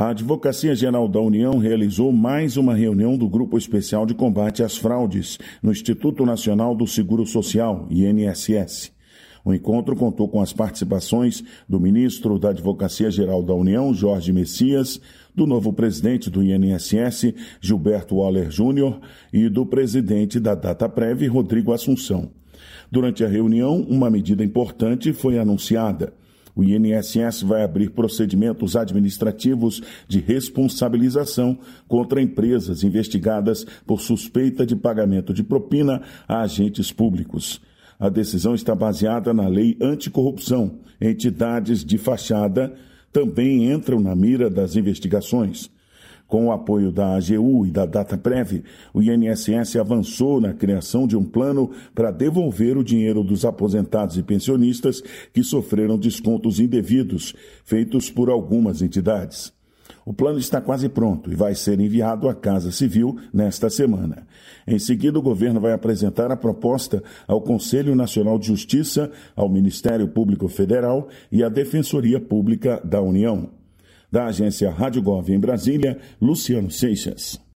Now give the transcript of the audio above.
A Advocacia Geral da União realizou mais uma reunião do Grupo Especial de Combate às Fraudes no Instituto Nacional do Seguro Social, INSS. O encontro contou com as participações do ministro da Advocacia Geral da União, Jorge Messias, do novo presidente do INSS, Gilberto Waller Júnior, e do presidente da Dataprev, Rodrigo Assunção. Durante a reunião, uma medida importante foi anunciada. O INSS vai abrir procedimentos administrativos de responsabilização contra empresas investigadas por suspeita de pagamento de propina a agentes públicos. A decisão está baseada na Lei Anticorrupção. Entidades de fachada também entram na mira das investigações. Com o apoio da AGU e da Dataprev, o INSS avançou na criação de um plano para devolver o dinheiro dos aposentados e pensionistas que sofreram descontos indevidos feitos por algumas entidades. O plano está quase pronto e vai ser enviado à Casa Civil nesta semana. Em seguida, o governo vai apresentar a proposta ao Conselho Nacional de Justiça, ao Ministério Público Federal e à Defensoria Pública da União. Da agência Rádio Gov em Brasília, Luciano Seixas.